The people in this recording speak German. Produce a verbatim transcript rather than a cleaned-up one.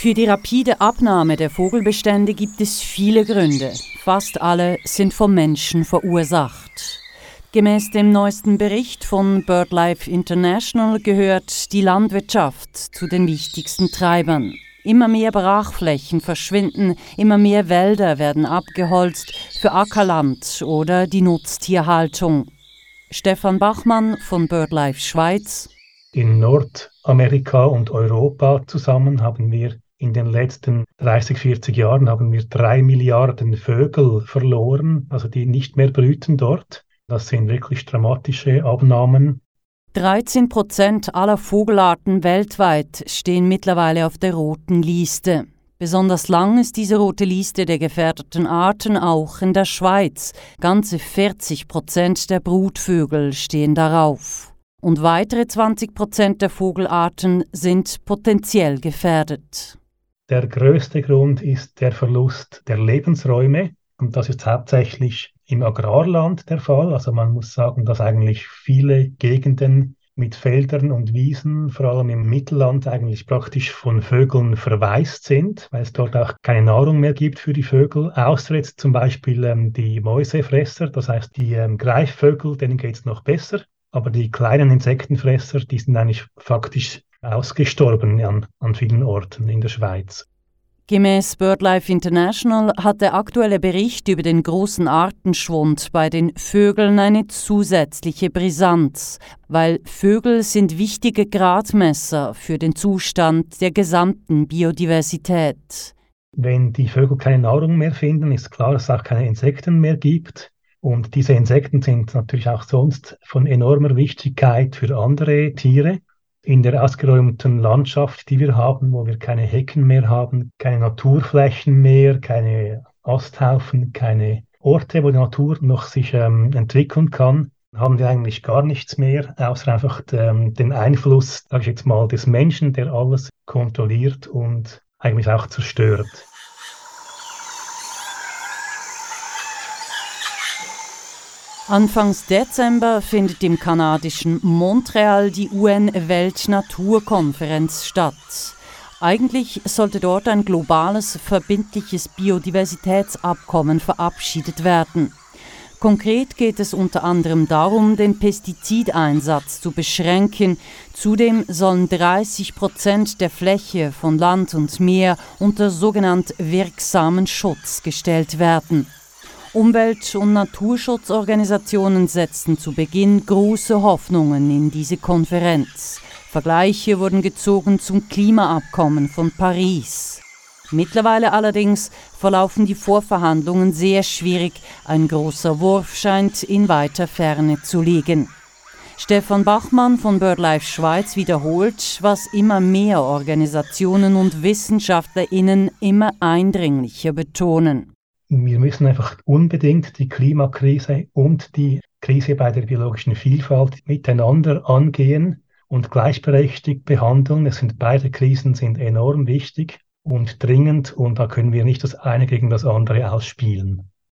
Für die rapide Abnahme der Vogelbestände gibt es viele Gründe. Fast alle sind vom Menschen verursacht. Gemäß dem neuesten Bericht von BirdLife International gehört die Landwirtschaft zu den wichtigsten Treibern. Immer mehr Brachflächen verschwinden, immer mehr Wälder werden abgeholzt für Ackerland oder die Nutztierhaltung. Stefan Bachmann von BirdLife Schweiz. In Nordamerika und Europa zusammen haben wir in den letzten dreißig, vierzig Jahren haben wir drei Milliarden Vögel verloren, also die nicht mehr brüten dort. Das sind wirklich dramatische Abnahmen. dreizehn Prozent aller Vogelarten weltweit stehen mittlerweile auf der roten Liste. Besonders lang ist diese rote Liste der gefährdeten Arten auch in der Schweiz. Ganze vierzig Prozent der Brutvögel stehen darauf. Und weitere zwanzig Prozent der Vogelarten sind potenziell gefährdet. Der größte Grund ist der Verlust der Lebensräume. Und das ist hauptsächlich im Agrarland der Fall. Also man muss sagen, dass eigentlich viele Gegenden mit Feldern und Wiesen, vor allem im Mittelland, eigentlich praktisch von Vögeln verwaist sind, weil es dort auch keine Nahrung mehr gibt für die Vögel. Außer jetzt zum Beispiel ähm, die Mäusefresser, das heißt die ähm, Greifvögel, denen geht es noch besser. Aber die kleinen Insektenfresser, die sind eigentlich faktisch ausgestorben an, an vielen Orten in der Schweiz. Gemäß BirdLife International hat der aktuelle Bericht über den großen Artenschwund bei den Vögeln eine zusätzliche Brisanz, weil Vögel sind wichtige Gradmesser für den Zustand der gesamten Biodiversität. Wenn die Vögel keine Nahrung mehr finden, ist klar, dass es auch keine Insekten mehr gibt. Und diese Insekten sind natürlich auch sonst von enormer Wichtigkeit für andere Tiere. In der ausgeräumten Landschaft, die wir haben, wo wir keine Hecken mehr haben, keine Naturflächen mehr, keine Asthaufen, keine Orte, wo die Natur noch sich ähm, entwickeln kann, haben wir eigentlich gar nichts mehr, außer einfach ähm, den Einfluss, sage ich jetzt mal, des Menschen, der alles kontrolliert und eigentlich auch zerstört. Anfangs Dezember findet im kanadischen Montreal die U N-Weltnaturkonferenz statt. Eigentlich sollte dort ein globales, verbindliches Biodiversitätsabkommen verabschiedet werden. Konkret geht es unter anderem darum, den Pestizideinsatz zu beschränken. Zudem sollen dreißig Prozent der Fläche von Land und Meer unter sogenannt wirksamen Schutz gestellt werden. Umwelt- und Naturschutzorganisationen setzten zu Beginn große Hoffnungen in diese Konferenz. Vergleiche wurden gezogen zum Klimaabkommen von Paris. Mittlerweile allerdings verlaufen die Vorverhandlungen sehr schwierig. Ein großer Wurf scheint in weiter Ferne zu liegen. Stefan Bachmann von BirdLife Schweiz wiederholt, was immer mehr Organisationen und WissenschaftlerInnen immer eindringlicher betonen. Wir müssen einfach unbedingt die Klimakrise und die Krise bei der biologischen Vielfalt miteinander angehen und gleichberechtigt behandeln. Es sind beide Krisen sind enorm wichtig und dringend und da können wir nicht das eine gegen das andere ausspielen.